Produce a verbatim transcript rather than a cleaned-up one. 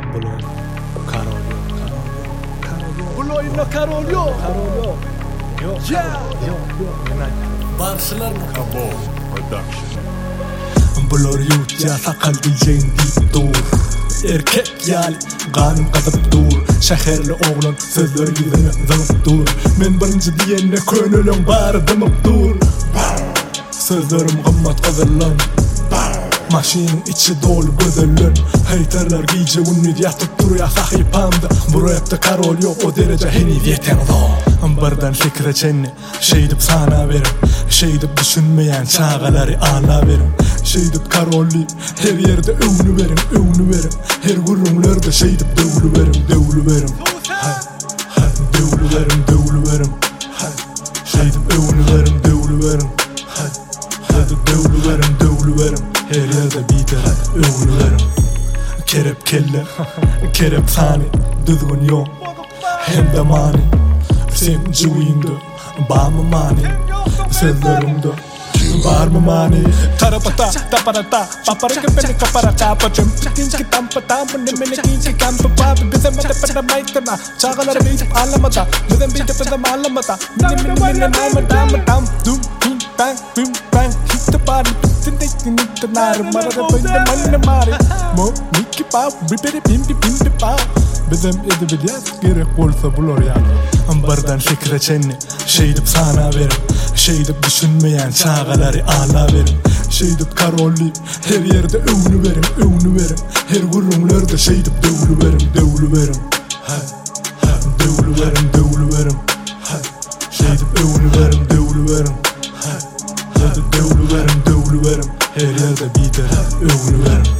Blow Karolio Karolio Blow inna Karolio Karolio Yo Yeah Yo Yo Barsılar mı? Kabo Production. Blur yutya sakal diyeceğin deyip dur. Erkek yali ganim katıp dur. Şehirli oğlan sözleri yüzüne zılıp dur. Men birinci diyenne könülün bari dımıp dur. Sözlerim gımmat kızılın. Maşinin içi dolu gözülün. Heyterler giyce ünlü yatıp duruya sahipamda. Bu rapte Karol yok o derece henüz yeten lo. Birden fikre çenni şeydip sana verim. Şeydip düşünmeyen çağaları ana verim. Şeydip Karolli her yerde övünü verim, övünü verim. Her gurrunlarda şeydip dövülü verim, dövülü verim. Dövülü verim, dövülü verim. Şeydip övünü verim, dövülü verim. Dövülü verim, dövülü verim. Her yerde biterim, övünü verim. Kerep kelle, kerep sani, düzgün yok. Hem de mani, sen cüvinde, bağımı mani. Sözlerimde var mı mani? Tarapata, taparata, paparaka beni kaparata. Pacım pikinki tampa tampa, nemene kinki kampa papi. Bize mede pede maykana, çağaları beyip ağlamada. Bize beyip pede ağlamada. Mine mine mine naima dama dam. Dum dum bang bim bang. Hit the party, bitin dekin hit the nari. Marada bende manne mari. Mo Mickey Pau, biperi pimpi pimpi pau. Bizim edebiliyat gerek olsa bulur yani. Birden fikre çenni şeydip sana verim. Şeydip düşünmeyen çağaları ana verim. Şeydip Karolli her yerde övünü verim, övünü verim. Her gurrunlarda şeydip dövülü verim, dövülü verim. Dövülü verim, dövülü verim. Şeydip övünü verim, dövülü verim. Dövülü verim, dövülü verim. Her yerde biterim, övünü verim.